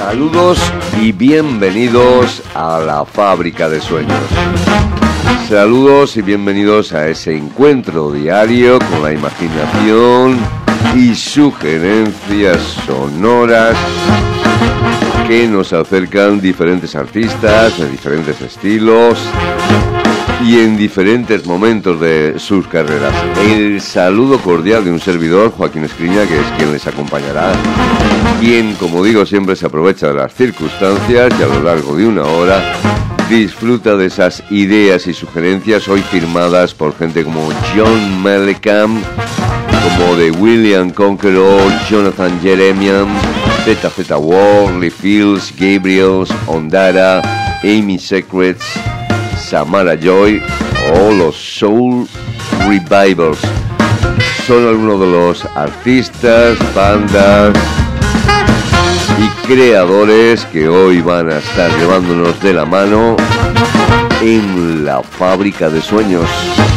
Saludos y bienvenidos a la Fábrica de Sueños. Saludos y bienvenidos a ese encuentro diario con la imaginación y sugerencias sonoras que nos acercan diferentes artistas de diferentes estilos y en diferentes momentos de sus carreras. El saludo cordial de un servidor, Joaquín Escriña, que es quien les acompañará, quien, como digo, siempre se aprovecha de las circunstancias y a lo largo de una hora disfruta de esas ideas y sugerencias hoy firmadas por gente como John Mellencamp, como The William Conqueror, Jonathan Jeremian, ZZ War, Lee Fields, Gabriels, Ondara, Amy Secrets, Samara Joy o los Soul Revivals. Son algunos de los artistas, bandas y creadores que hoy van a estar llevándonos de la mano en la Fábrica de Sueños.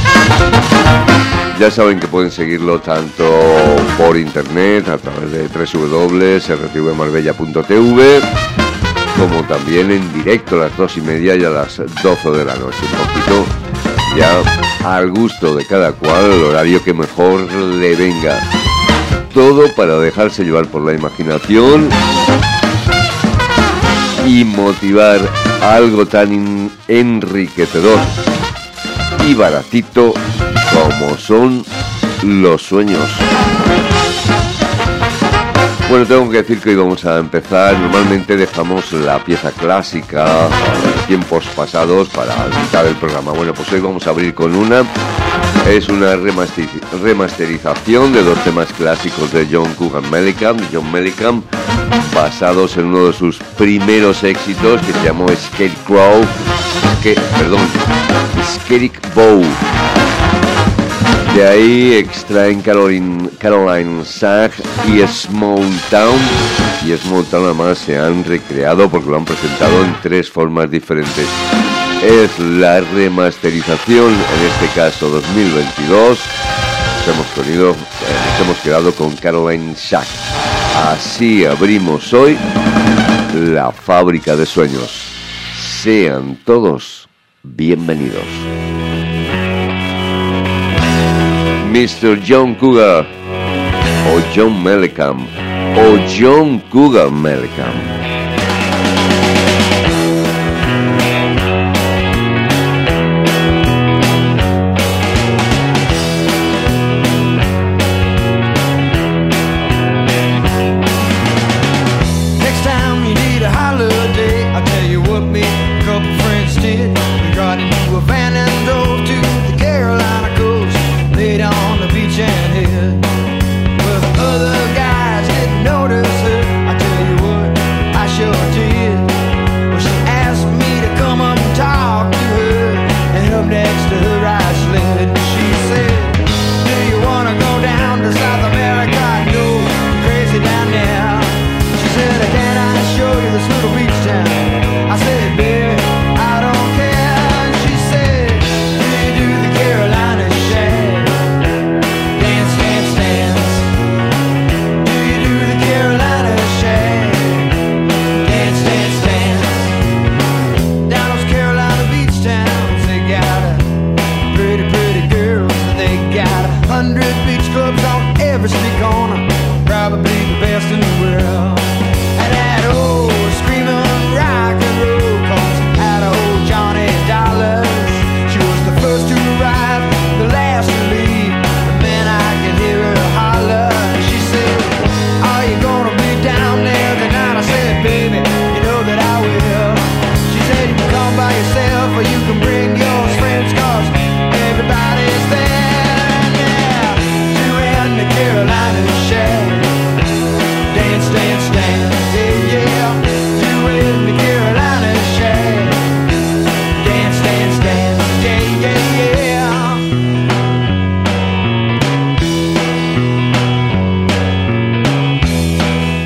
Ya saben que pueden seguirlo tanto por internet a través de www.rtvmarbella.tv como también en directo a las 2:30 y a las 12 de la noche. Un poquito ya al gusto de cada cual, el horario que mejor le venga. Todo para dejarse llevar por la imaginación y motivar algo tan enriquecedor y baratito como son los sueños. Bueno, tengo que decir que hoy vamos a empezar. Normalmente dejamos la pieza clásica de tiempos pasados para la mitad del programa. Bueno, pues hoy vamos a abrir con una. Es una remasterización de dos temas clásicos de John Mellencamp, basados en uno de sus primeros éxitos que se llamó Scarecrow, Scarecrow. De ahí extraen Caroline Sag y Small Town. Y Small Town además se han recreado porque lo han presentado en tres formas diferentes. Es la remasterización, en este caso 2022. Nos hemos quedado con Caroline Sag. Así abrimos hoy la Fábrica de Sueños. Sean todos bienvenidos. Mr. John Cougar o John Mellencamp o John Cougar Mellencamp. Other guys didn't notice her. I tell you what, I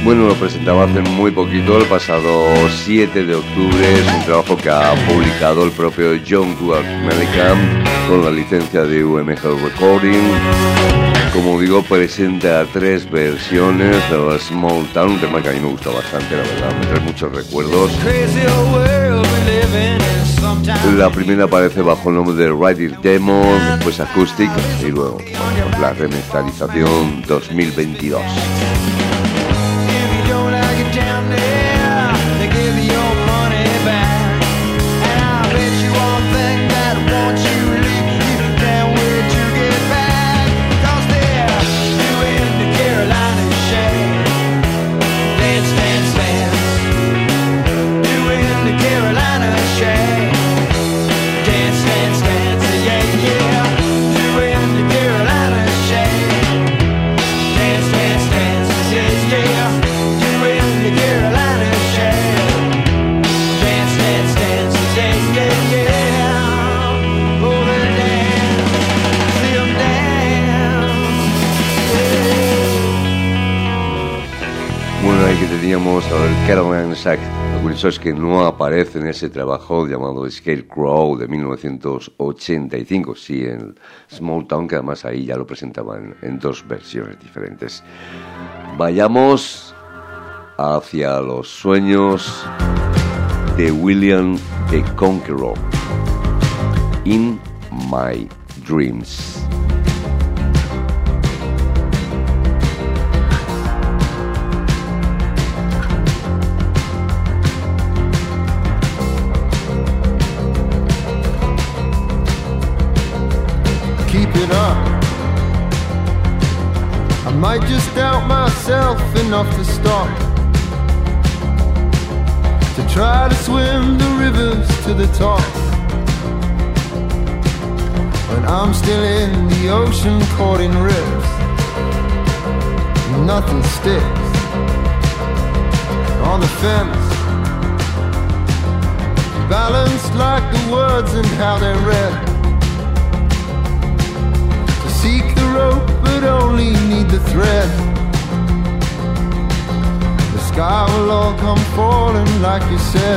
Bueno, lo presentaba hace muy poquito, el pasado 7 de octubre. Es un trabajo que ha publicado el propio John Stuart Mellencamp con la licencia de UMG Recording. Como digo, presenta 3 versiones de Small Town, un tema que a mí me gusta bastante, la verdad, me trae muchos recuerdos. La primera aparece bajo el nombre de Write It Demo, después Acoustic y luego la remasterización 2022. Teníamos al Caravan Shack. Lo curioso es que no aparece en ese trabajo llamado Scarecrow de 1985, sí, en Small Town, que además ahí ya lo presentaban en 2 versiones diferentes. Vayamos hacia los sueños de William the Conqueror. In My Dreams. I might just doubt myself enough to stop, to try to swim the rivers to the top. When I'm still in the ocean caught in rips, nothing sticks on the fence, balanced like the words and how they're read. Seek the rope, but only need the thread. The sky will all come falling like you said.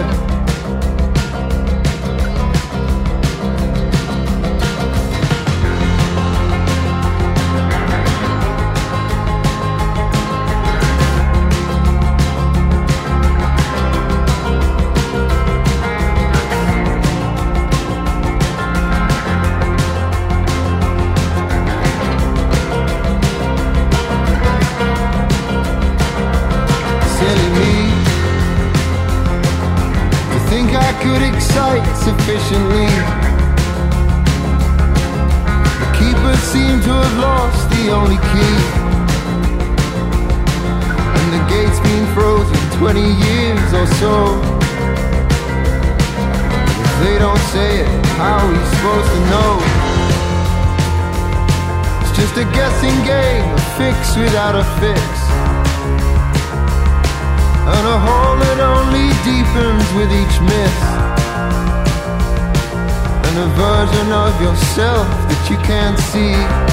Sufficiently, the keepers seem to have lost the only key, and the gate's been frozen 20 years or so. If they don't say it, how are we supposed to know? It's just a guessing game, a fix without a fix, and a hole that only deepens with each miss. A version of yourself that you can't see,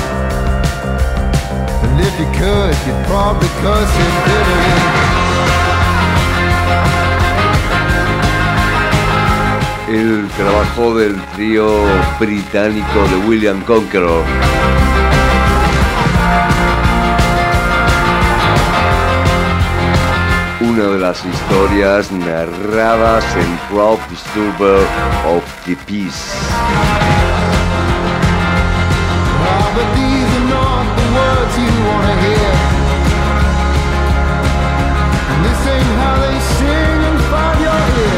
and if you could, you'd probably curse it bitterly. El trabajo del trío británico de William Conqueror. Una de las historias narradas en Proud Disturber of the Peace. But these are not the words you wanna hear, and this ain't how they sing inside your ear,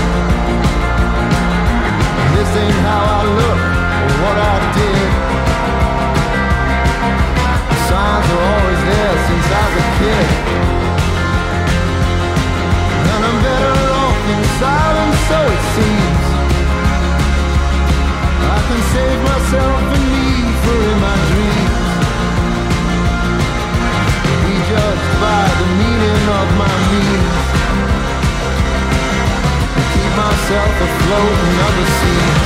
and this ain't how I look or what I did. The signs are always there since I was a kid, and I'm better off in silence, so it seems. I can save myself and leave for in my dreams, be judged by the meaning of my means, and keep myself afloat in other seas,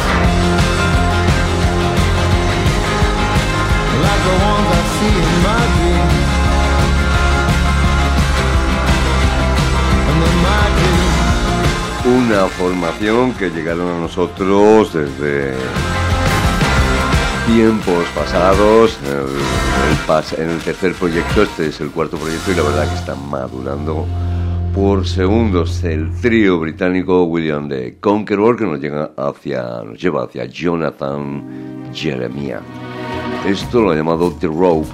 like the ones I see in my dreams. Una formación que llegaron a nosotros desde tiempos pasados. En el tercer proyecto, este es el cuarto proyecto y la verdad que están madurando por segundos. El trío británico William the Conqueror, que nos lleva hacia Jonathan Jeremiah. Esto lo ha llamado The Rope.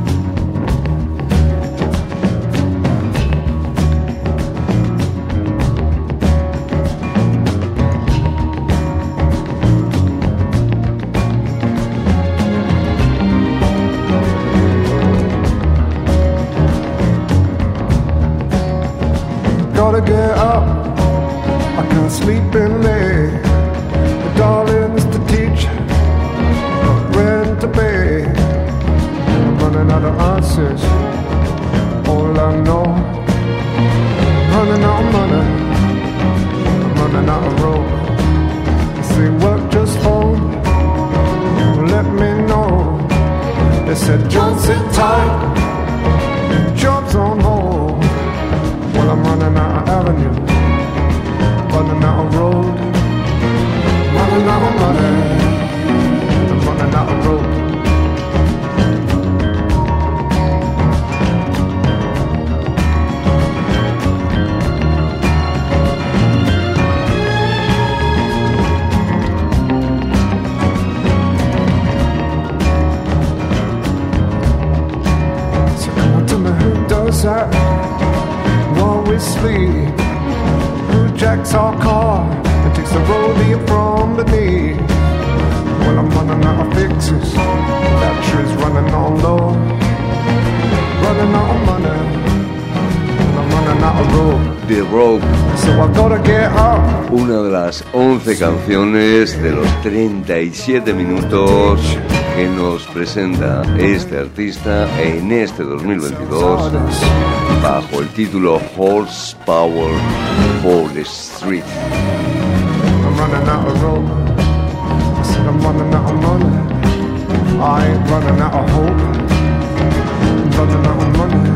Gotta get up, I can't sleep in late. The darling's the teacher, not rent to pay. I'm running out of answers, all I know. I'm running out of money, I'm running out of road. They say work just home, let me know. They said don't sit tight, job's on hold. Well, I'm running out of avenue, running out of road, running out of money, I'm running out of road. So come on, tell me who does that? While we sleep, who jacks our car and takes the rodeo from beneath? Well, I'm running out of fixes, batteries running on low, running out of money, I'm running out of rope. The Rope, So I gotta get up. una de las 11 canciones de los 37 minutos que nos presenta este artista en este 2022 bajo el título Horsepower for the Street. I'm running out of rope. I said I'm running out of money. I ain't running out of hope. I'm running out of money.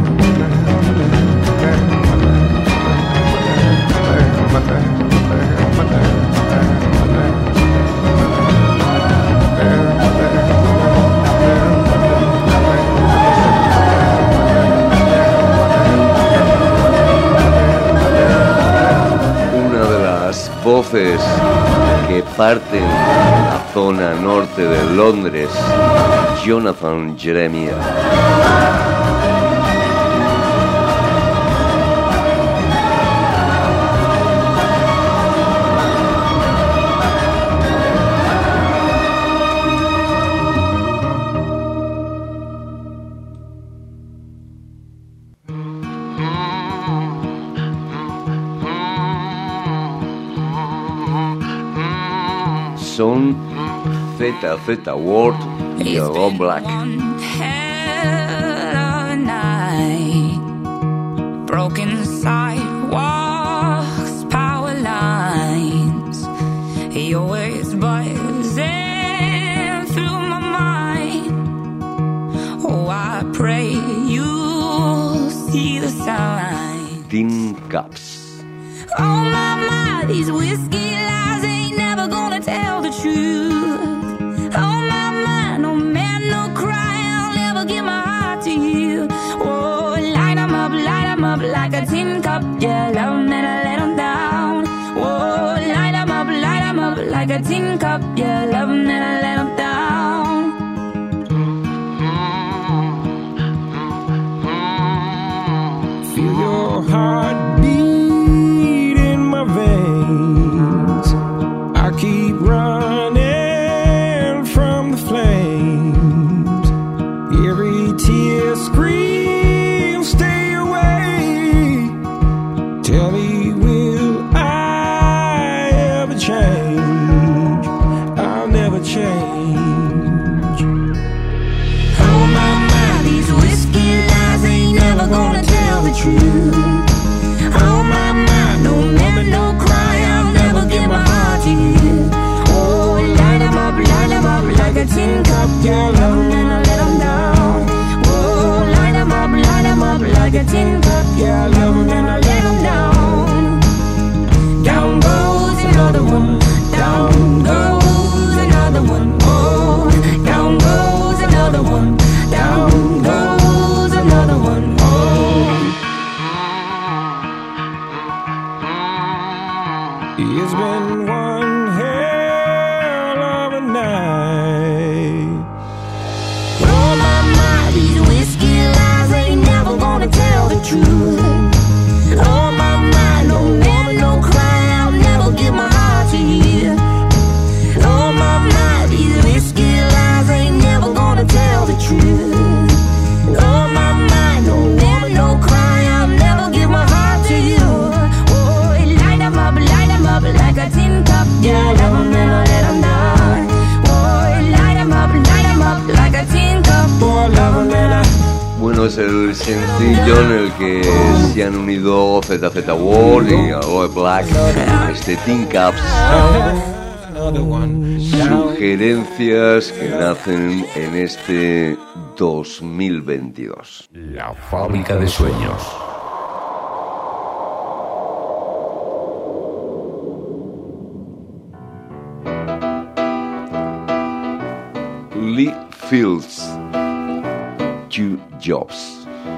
Voces que parten la zona norte de Londres, Jonathan Jeremiah. Son ZZ Ward y Ron Black. Broken sidewalks, power lines, your words buzzing through my mind. Oh, I pray you'll see the sign. Tin Cups. Oh my, these whiskey lies ain't never gonna tell the truth. Oh my, no man, no cry, I'll never give my heart to you. Oh, light 'em up like a tin cup. Yeah, love 'em and I let 'em down. Oh, light 'em up like a tin cup. Yeah, love 'em and I let 'em down. Feel your heart beat in my veins. I keep running from the flames. Every tear screams, stay away. Tell me, will I ever change? I'll never change. Oh my, these whiskey lies ain't never gonna tell the truth. Oh my, no woman, no cry, I'll never give my heart to you. Oh, light 'em up like a tin cup. Yeah, love 'em and I let 'em down. Oh, light 'em up like a tin cup. Yeah, love 'em and I let 'em down. Down goes Yeah, I love 'em, never let 'em down. Oh, light 'em up like a tin cup. Oh, love 'em, let 'em. Bueno, es el sencillo en el que se han unido ZZ World y Aloe Black, este Tin Cups. Sugerencias que nacen en este 2022. La fábrica de sueños. Lee Fields, 2 Jobs.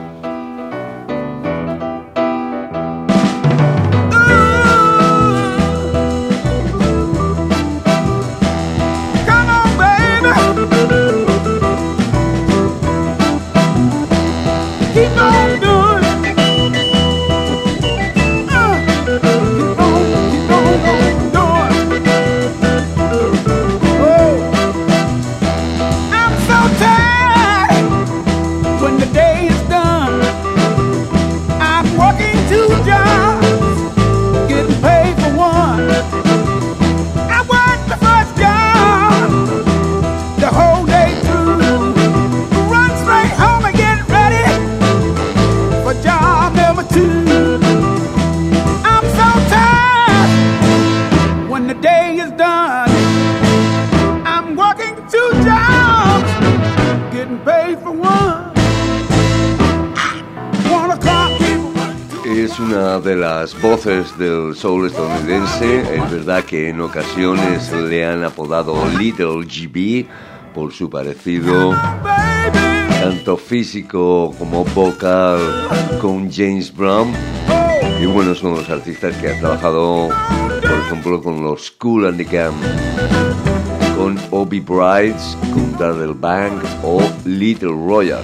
Es una de las voces del soul estadounidense. Es verdad que en ocasiones le han apodado Little GB por su parecido tanto físico como vocal con James Brown. Y bueno, es uno de los artistas que ha trabajado, por ejemplo, con los Kool and the Gang, con Obie Brights, con Darrell Bank o Little Royal.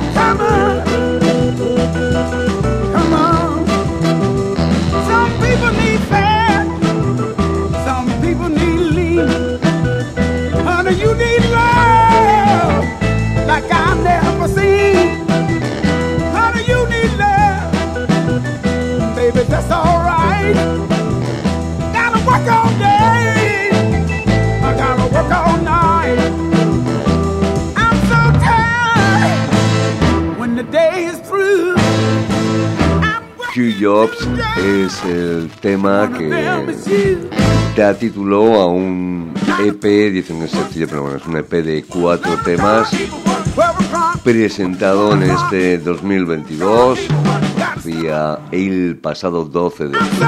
That's alright. Gotta work all day. I gotta work all night. I'm so tired when the day is through. 2 Jobs es el tema que da título a un EP, dicen que es sencillo, pero bueno, es un EP de 4 temas presentado en este 2022, día el pasado 12 de octubre.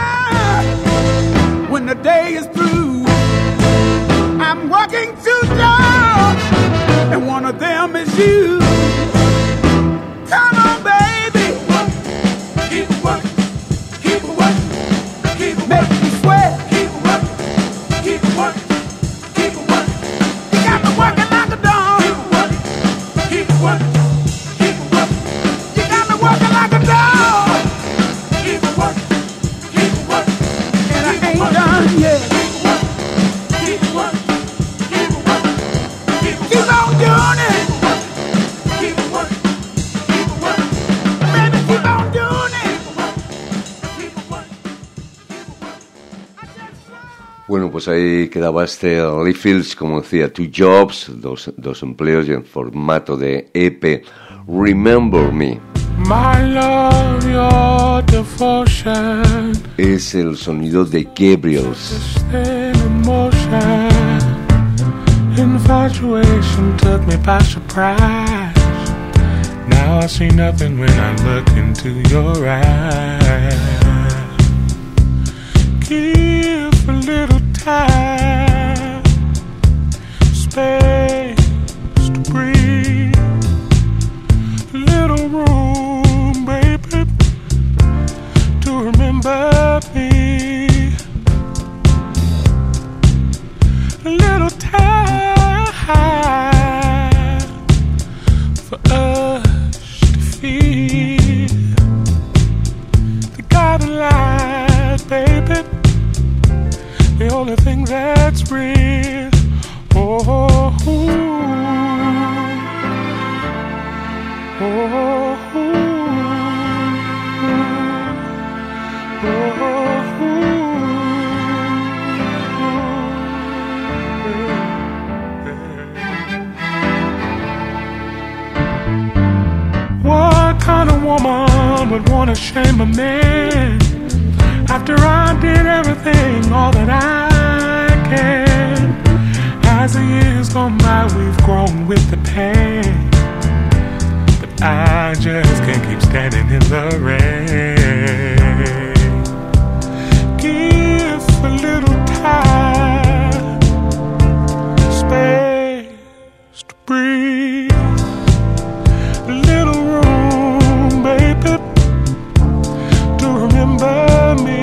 Bueno, pues ahí quedaba este Lee Fields, como decía, 2 Jobs, dos empleos y en formato de EP. Remember Me. My love, your devotion es el sonido de Gabriels. Infatuation took me by surprise. Now I see nothing when I look into your eyes. Give a little time, space to breathe, a little room, baby, to remember me. A little time for us to feel the guiding light, baby. The only thing that's real. Oh, oh, oh, oh, oh, oh. became a man after I did everything, all that I can. As the years gone by, we've grown with the pain, but I just can't keep standing in the rain. Give a little time, space to breathe, a little room, baby, to remember me.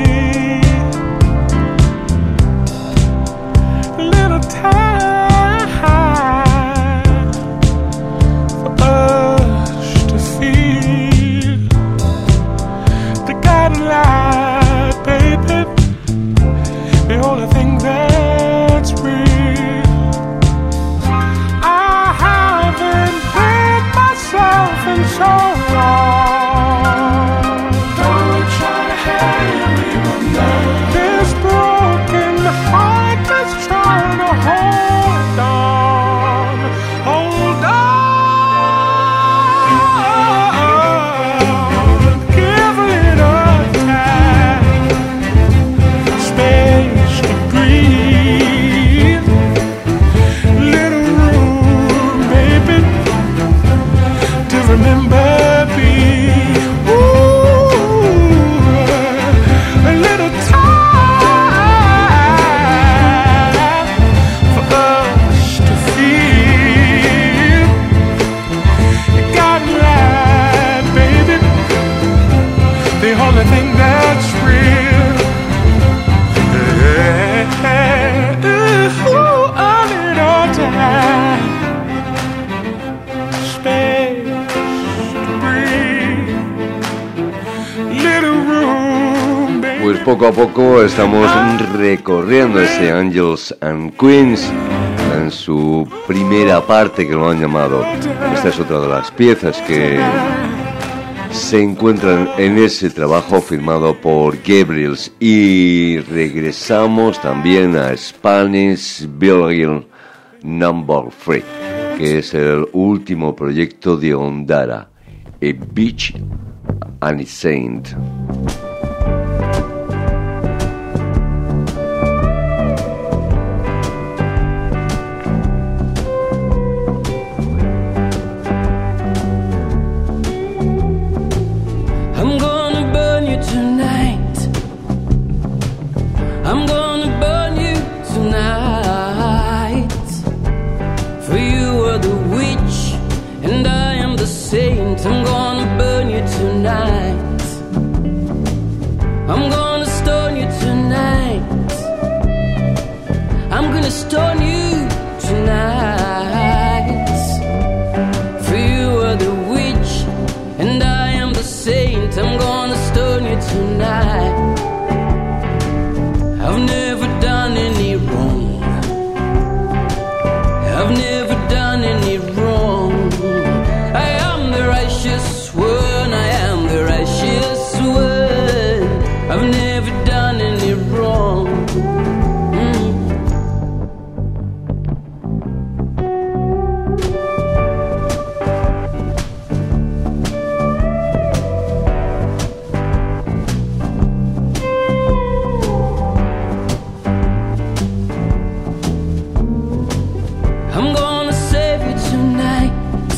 A little time for us to feel the guiding light, baby, the only thing that's real. I haven't been myself in so long. Don't try to hang me with love. This broken heart that's trying to hold on, hold on. Give it a time, space to breathe, little room, baby, to remember me. Ooh, a little time for us to feel. You got me right, baby, the only thing that's real. Ooh, a little time, space to breathe, little room, baby. Pues poco a poco estamos recorriendo ese Angels and Queens en su primera parte, que lo han llamado. Esta es otra de las piezas que se encuentran en ese trabajo firmado por Gabriels. Y regresamos también a Spanish Billion Number 3, que es el último proyecto de Ondara, A Beach and a Saint. I'm gonna burn you tonight. I'm gonna burn you tonight. For you are the witch and I am the saint. I'm gonna burn you tonight. I'm gonna stone you tonight. I'm gonna stone you tonight. For you are the witch and I am the saint. I'm gonna stone you tonight. I've never done any wrong. I've never done any wrong. I am the righteous one. I am the righteous one. I've never done any wrong. I'm gonna save you tonight.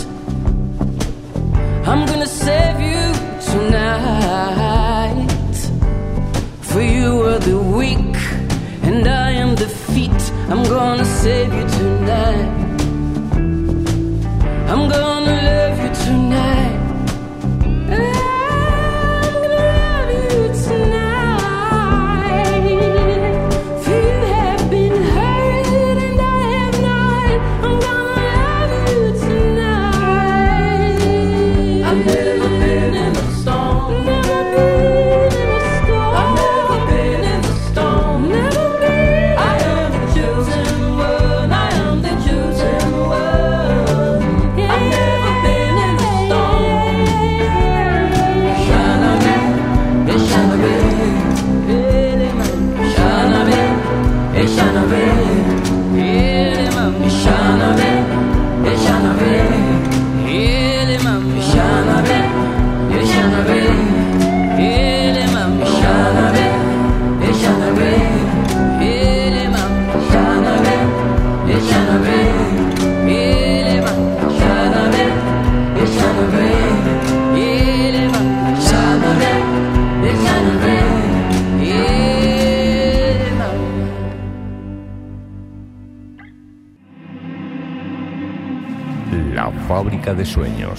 I'm gonna save you tonight. For you are the weak and I am the fit. I'm gonna save you tonight. I'm gonna love you tonight. I'm gonna love you tonight. For you have been hurt and I have not. I'm gonna love you tonight. I've never been in a storm. Never been in a storm. I've never been in a storm. Fábrica de Sueños.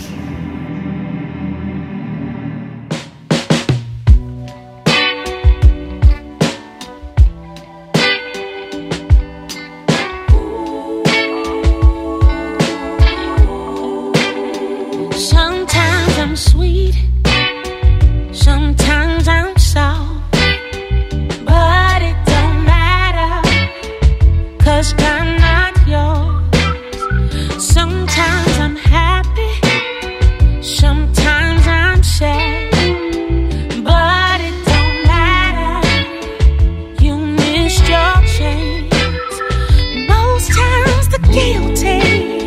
Sometimes I'm sweet, sometimes I'm sour, but it don't matter, 'cause I'm not yours. Sometimes I'm happy, sometimes I'm sad, but it don't matter, you missed your chance. Most times the guilty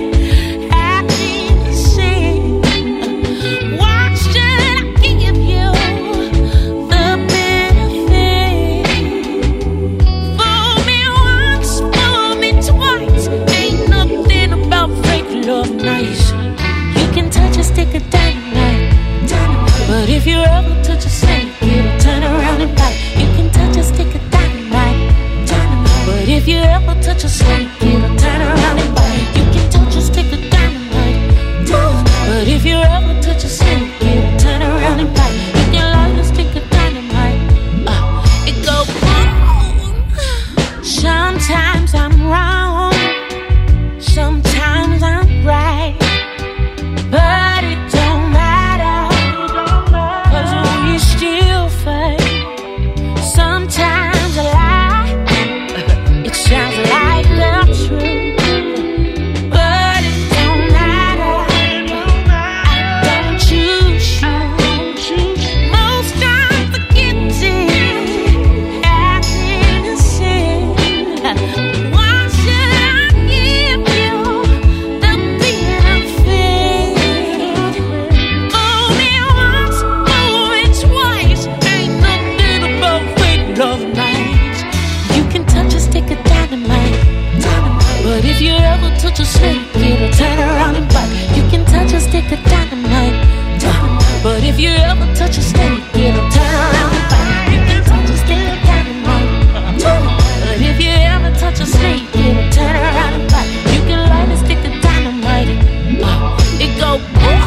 but if you ever touch a snake, it'll turn around and bite. You can touch a stick of dynamite, but if you ever touch a snake, it'll turn around and bite. You can touch a stick of dynamite, but if you ever touch a snake, it'll turn around and bite. You can light a stick of dynamite, it go boom. Sometimes I'm wrong, sometimes I'm right, but it don't matter, 'cause we still fight. Sometimes a lie, it sounds like the truth, but it don't matter, I don't choose you. Most times the guilty act innocent. Why should I give you the benefit? Fool me once, fool me twice, ain't nothing about fake love nights. You can touch a stick of dynamite, but if you ever touch a snake, it'll turn around and bite. You can touch a stick of dynamite, but if you ever touch a snake, it'll turn around and bite. You can touch a stick of dynamite, but if you ever touch a snake, it'll turn around and bite. You can light a stick of dynamite, it go boom.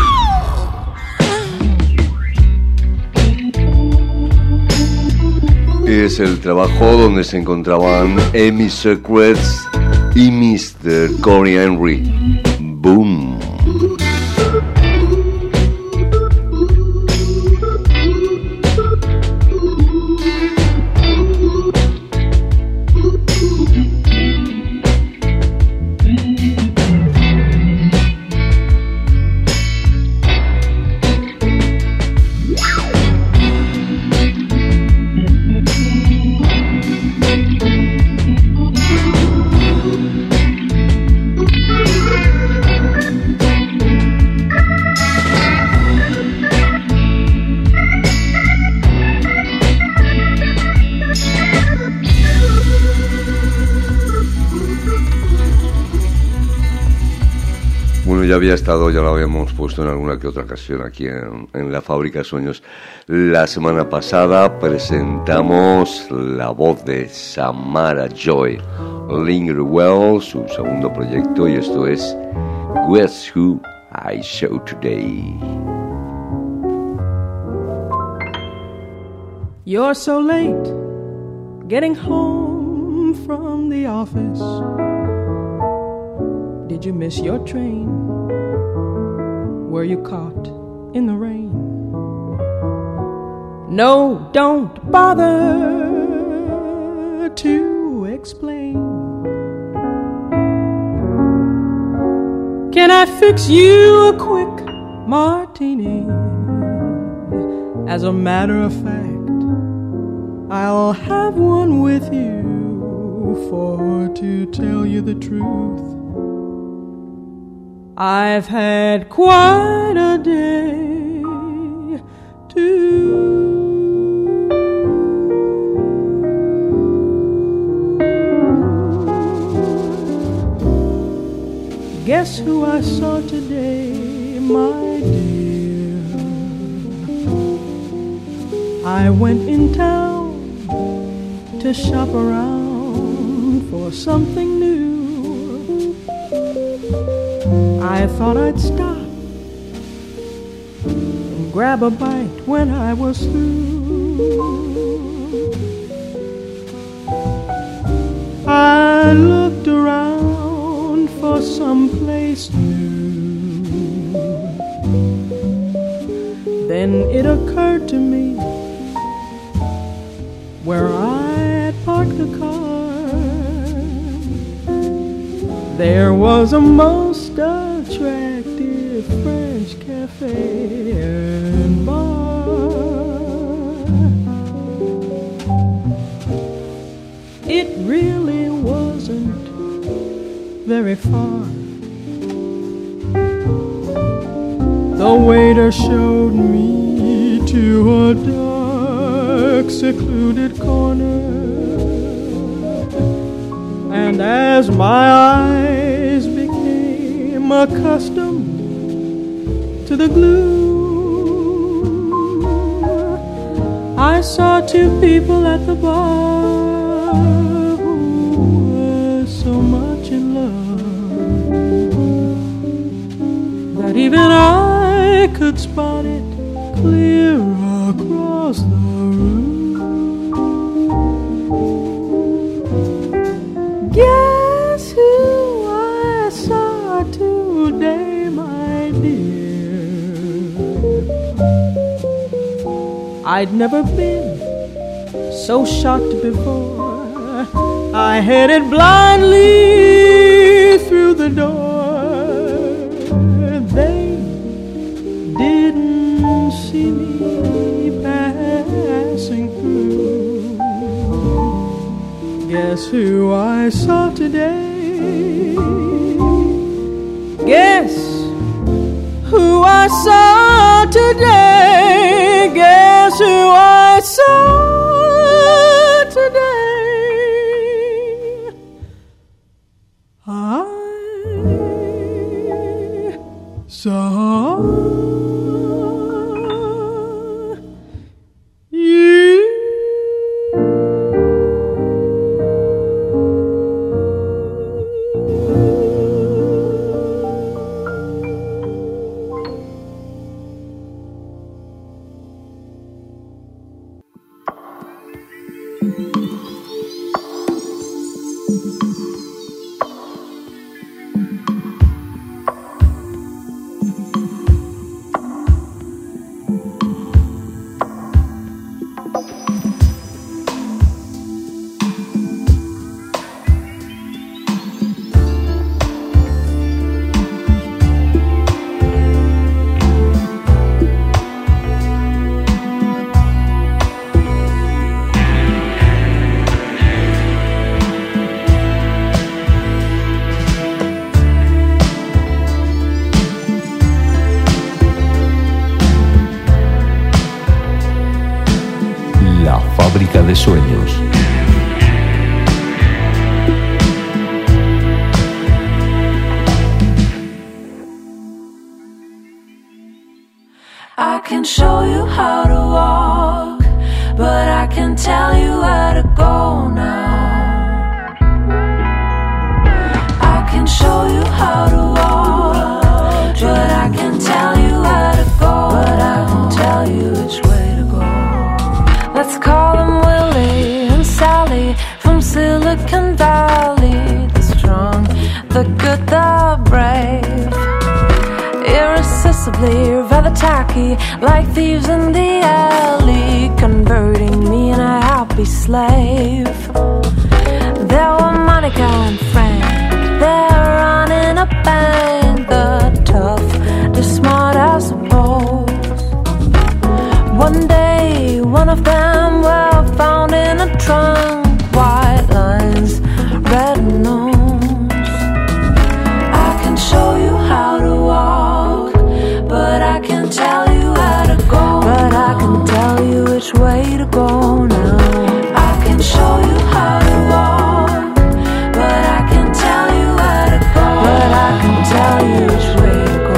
Es el trabajo donde se encontraban Amy Secrets y Mr. Corey Henry. Boom. Ya había estado, ya lo habíamos puesto en alguna que otra ocasión aquí en la Fábrica de Sueños. La semana pasada presentamos la voz de Samara Joy, Linger Well, su segundo proyecto, y esto es Guess Who I Show Today. You're so late getting home from the office. Did you miss your train? Were you caught in the rain? No, don't bother to explain. Can I fix you a quick martini? As a matter of fact, I'll have one with you, for to tell you the truth, I've had quite a day too. Guess who I saw today, my dear? I went in town to shop around for something new. I thought I'd stop and grab a bite when I was through. I looked around for some place new. Then it occurred to me where I had parked the car, there was a most attractive French cafe and bar. It really wasn't very far. The waiter showed me to a dark, secluded corner, and as my eyes became accustomed to the gloom, I saw two people at the bar who were so much in love that even I could spot it clear across the room. Guess who I saw today, my dear? I'd never been so shocked before. I headed blindly through the door. They didn't see me passing through. Guess who I saw today? Guess who I saw today? Guess who I saw today? I saw you. Fábrica de sueños. I can show you how to walk, but I can tell you where to go now. I can show you how to walk, but I can tell you where to go, but I won't tell you which way to go. Let's call them Willie and Sally from Silicon Valley. The strong, the good, the brave, irresistibly rather tacky, like thieves in the alley, converting me in a happy slave. There were Monica and Frank, they're running a bank, the tough, the smart, I suppose. One day, one of them were found in a trunk, white lines, red nose. I can show you how to walk, but I can tell you where to go. But I can tell you which way to go now. I can show you how to walk, but I can tell you where to go. But I can tell you which way to go.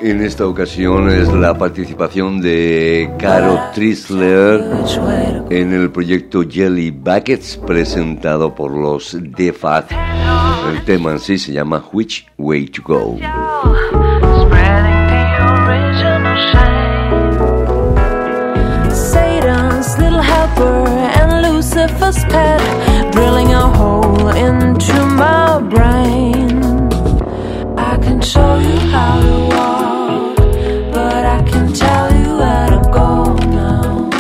En esta ocasión es la participación de Caro Tristler en el proyecto Jelly Buckets presentado por los The Fat. El tema en sí se llama Which Way to Go. Satan's little helper and Lucifer's pet, drilling a hole into my brain. I can show you how to walk, but I can tell you where to go now.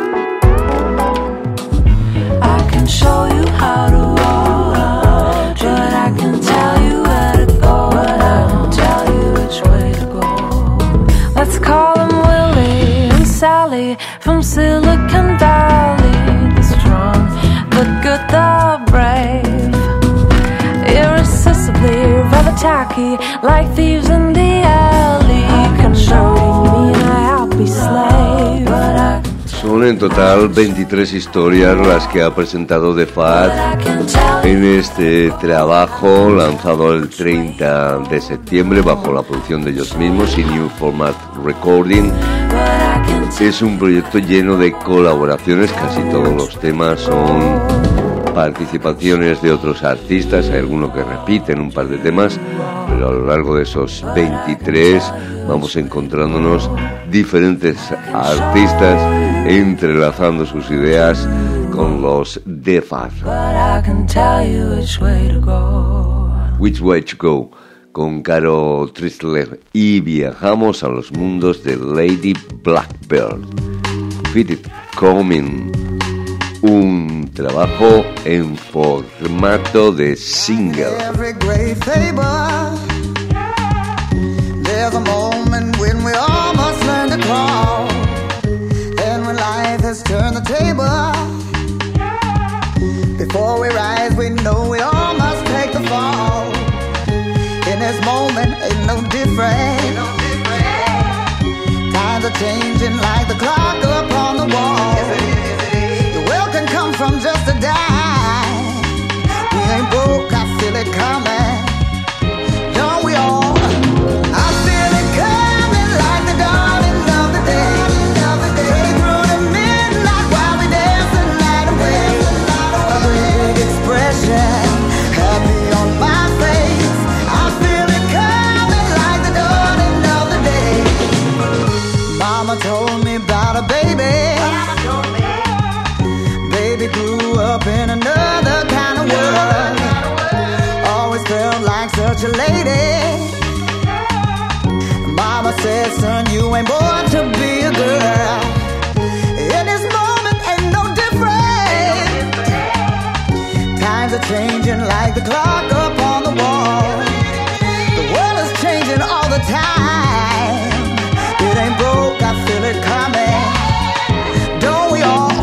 I can show you how to walk, but I can tell you where to go, but I won't tell you which way to go. Let's call them Willie and Sally from Silicon Valley. The strong, the good, the brave, irresistibly tacky, like thieves in the alley, converting me in a happy slave. Son en total 23 historias las que ha presentado The Fat en este trabajo lanzado el 30 de septiembre bajo la producción de ellos mismos y New Format Recording. Es un proyecto lleno de colaboraciones, casi todos los temas son participaciones de otros artistas, hay algunos que repiten un par de temas, pero a lo largo de esos 23 vamos encontrándonos diferentes artistas entrelazando sus ideas con los The Fat. Which Way to Go con Caro Tristler, y viajamos a los mundos de Lady Blackbird. Fit It Coming, un trabajo en formato de single. Every great fable, there's a moment when we all must learn to crawl, and when life has turned the table, before we rise we know we all must take the fall. In this moment ain't no different, times are changing like the clock upon the wall. Come from just a dime, we ain't broke, I feel it coming, don't we all? I feel it coming like the dawning of the day, straight through the midnight while we dance the night away. A big expression, happy on my face. I feel it coming like the dawning of the day. Mama told me about a baby. Grew up in another kind of world, always felt like such a lady. Mama said, son, you ain't born to be a girl. In this moment ain't no different, times are changing like the clock up on the wall. The world is changing all the time, it ain't broke, I feel it coming, don't we all?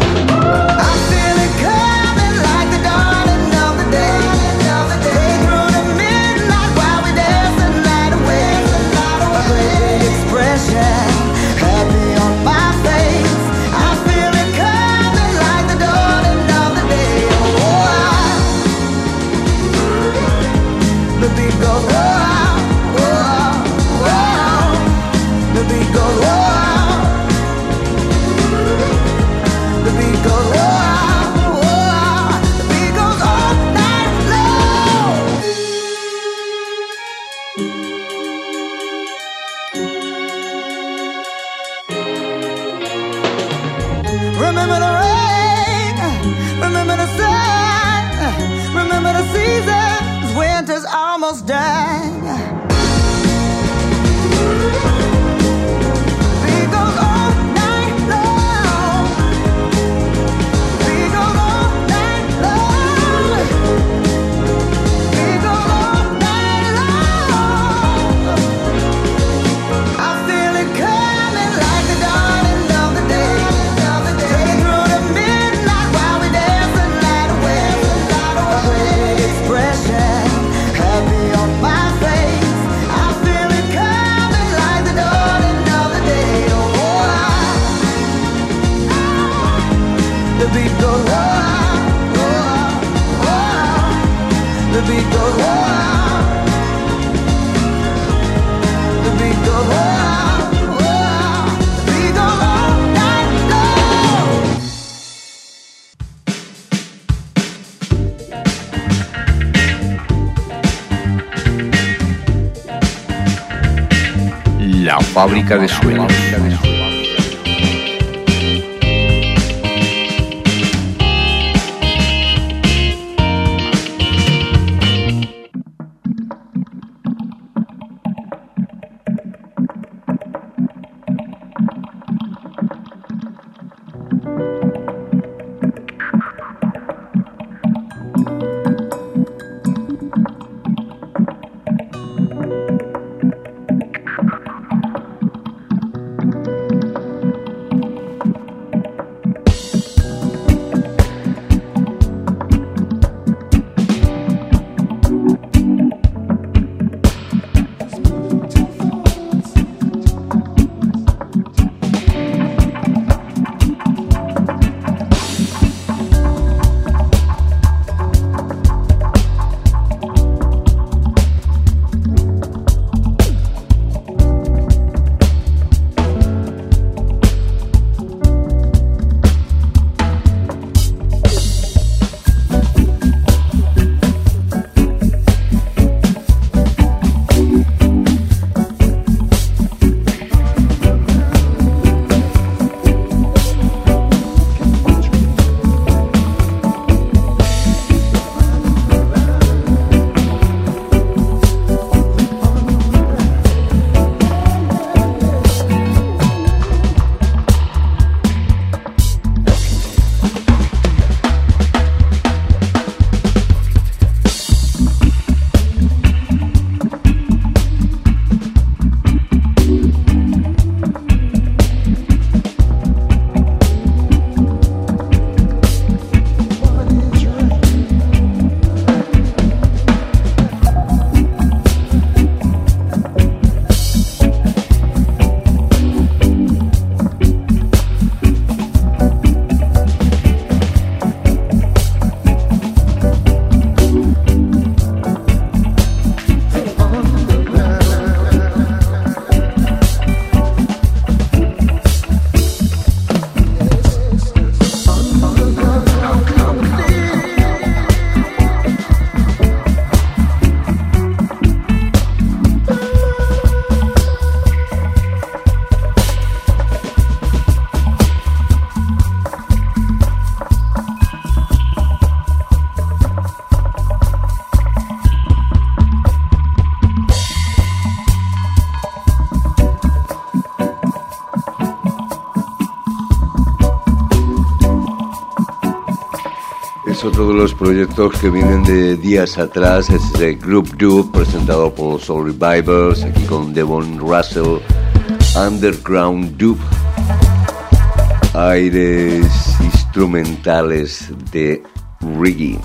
Remember the rain, remember the sun, remember the seasons, winter's almost done. Beat goes all night long, beat goes all night long, beat goes all night long. I feel it coming like the dawning of the day. The beat goes wild, wild, wild. The beat goes wild. The beat goes wild. Fábrica de Sueños. Es otro de los proyectos que vienen de días atrás, es el Group Dub presentado por los Soul Revivals, aquí con Devon Russell, Underground Dub, aires instrumentales de reggae.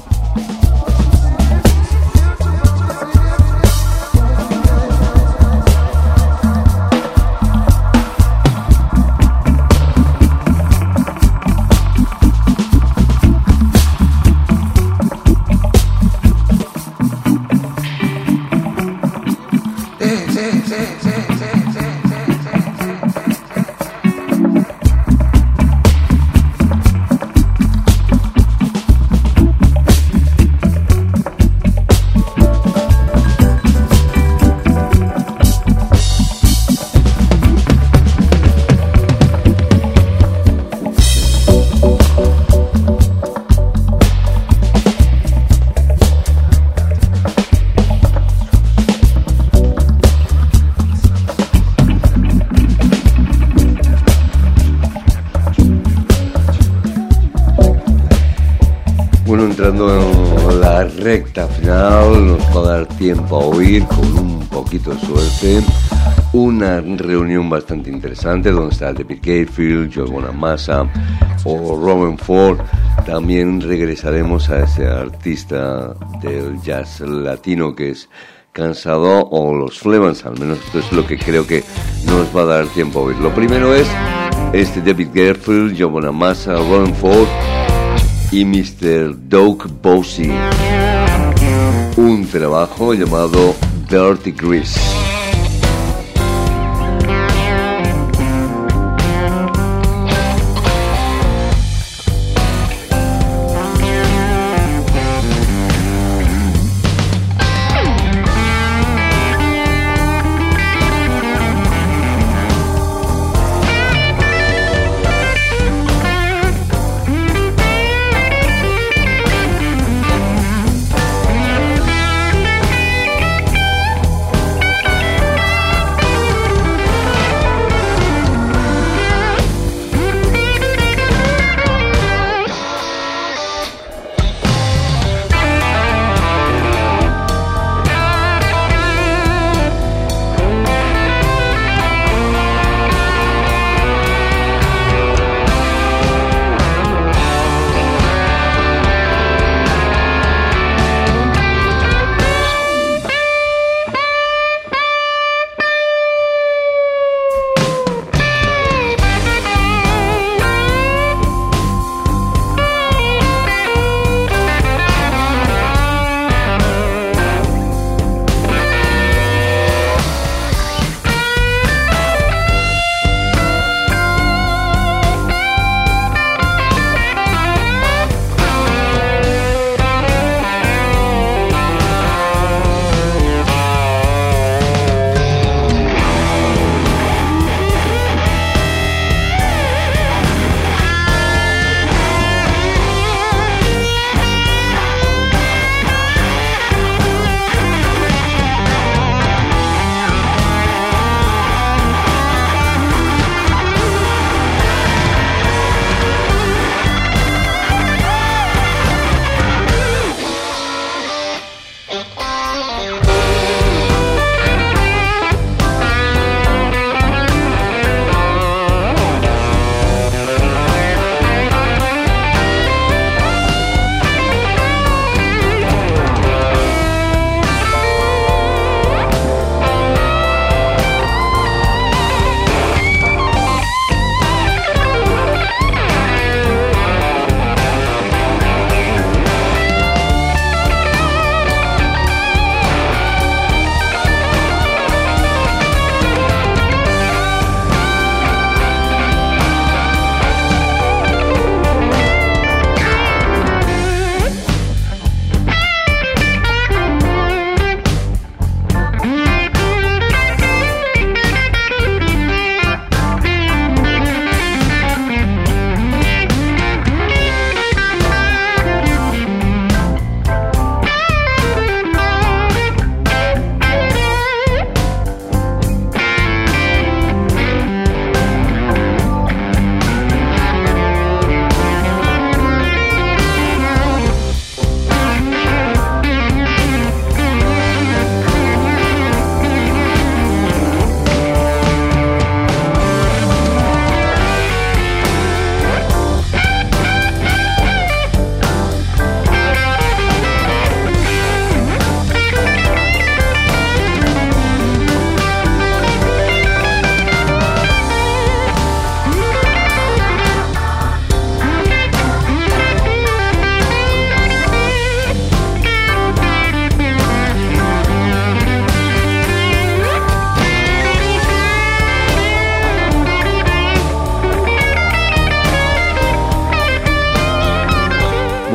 Entrando en la recta final, nos va a dar tiempo a oír, con un poquito de suerte, una reunión bastante interesante donde está David Gatefield, Joe Bonamassa o Robin Ford. También regresaremos a ese artista del jazz latino que es Cansado, o los Flevans, al menos esto es lo que creo que nos va a dar tiempo a oír. Lo primero es David Gatefield, Joe Bonamassa, Robin Ford y Mr. Doug Bossy, un trabajo llamado Dirty Grease.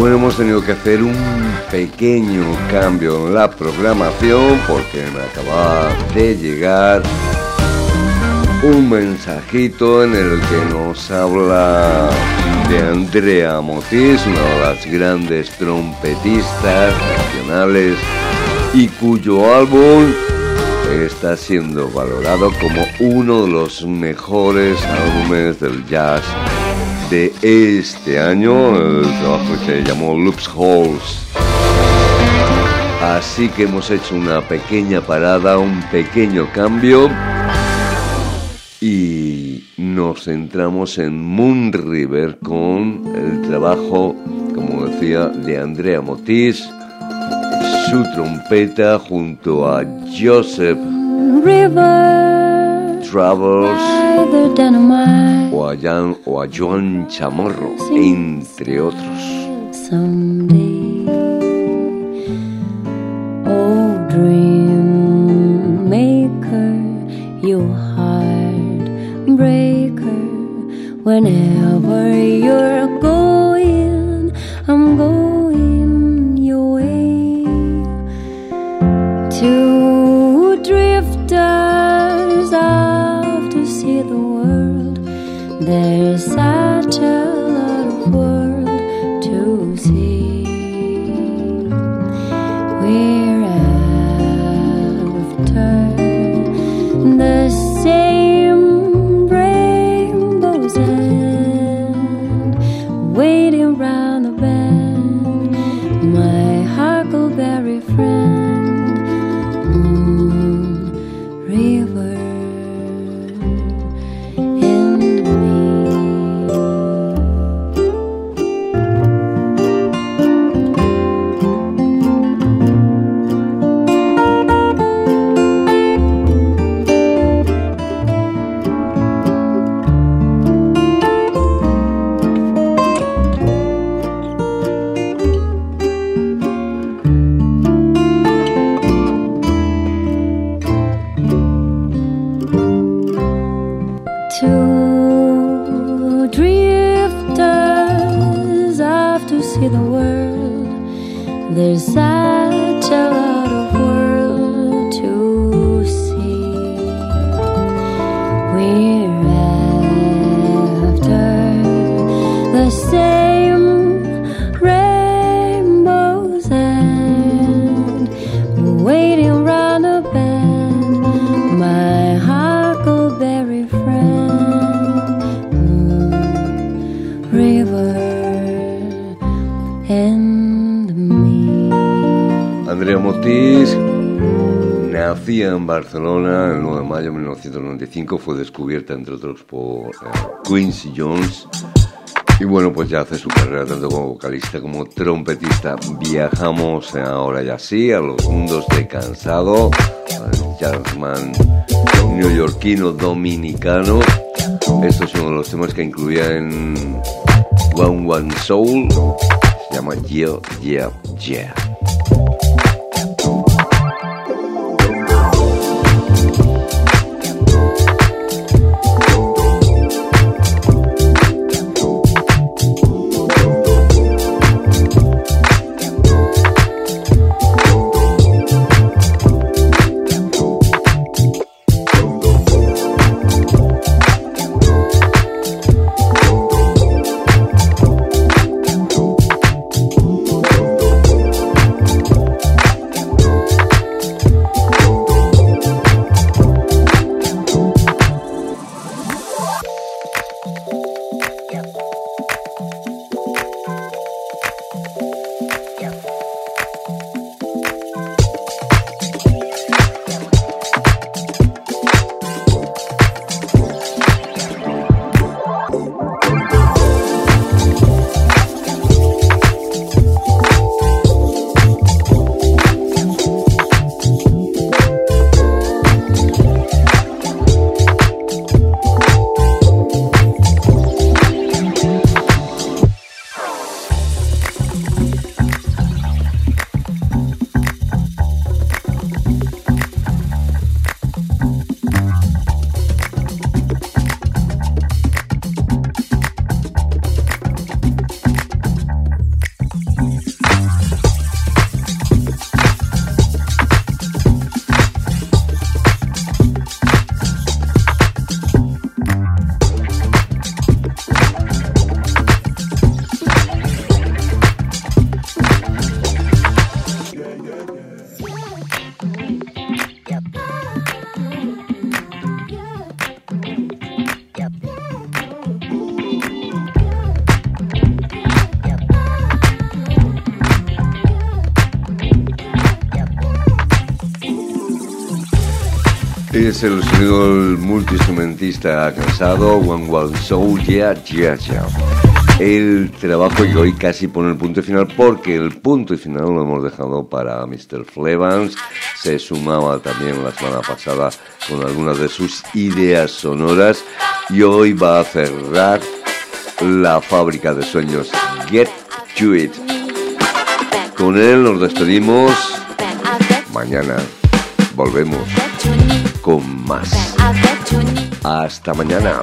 Bueno, hemos tenido que hacer un pequeño cambio en la programación porque me acaba de llegar un mensajito en el que nos habla de Andrea Motis, una de las grandes trompetistas nacionales y cuyo álbum está siendo valorado como uno de los mejores álbumes del jazz de este año. El trabajo se llamó Loops Holes. Así que hemos hecho una pequeña parada, un pequeño cambio y nos centramos en Moon River con el trabajo, como decía, de Andrea Motis, su trompeta junto a Joseph Travers o a Joan Chamorro, entre otros. Someday, oh dream maker, you heartbreaker, whenever you're going, I'm going your way. Two drifters out to see the world, there's such a lot of world to see. We're after the same rainbows and waiting round the bend, my huckleberry friend, Moon River. Two drifters off to see the world, there's such a lot of world to see. We're after the same rainbows and waiting round a bend, my huckleberry friend, River and me. Andrea Motis nacía en Barcelona el 9 de mayo de 1995, fue descubierta entre otros por Quincy Jones y bueno, pues ya hace su carrera tanto como vocalista como trompetista. Viajamos ahora ya sí a los mundos de Cansado, al jazzman neoyorquino dominicano. Esto es uno de los temas que incluía en One One Soul, se llama Yeah, Yeah, Yeah. Es el sonido del multiinstrumentista cansado, One One Soul, Yeah, Yeah, Yeah. El trabajo que hoy casi pone el punto final, porque el punto final lo hemos dejado para Mr. Flevans. Se sumaba también la semana pasada con algunas de sus ideas sonoras y hoy va a cerrar la fábrica de sueños, Get To It. Con él nos despedimos. Mañana volvemos con más. Hasta mañana.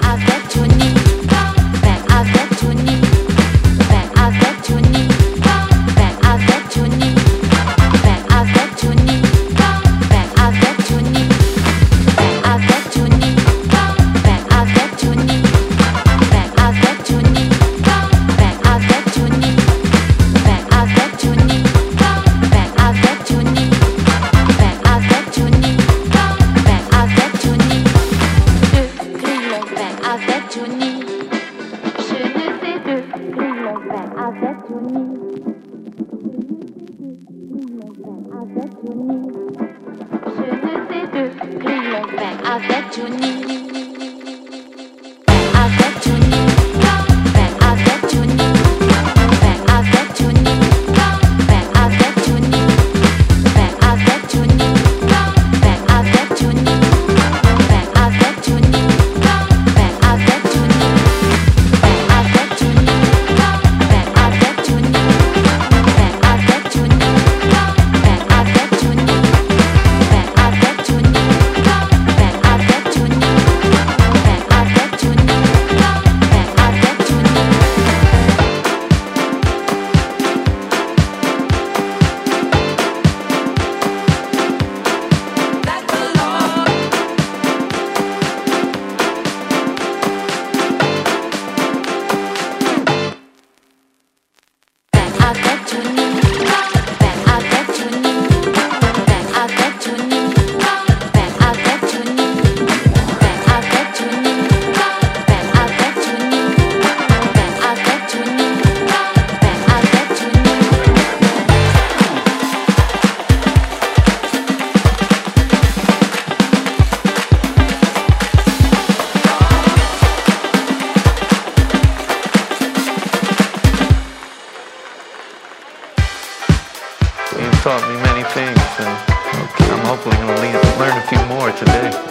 Taught me many things, and I'm hopefully going to learn a few more today.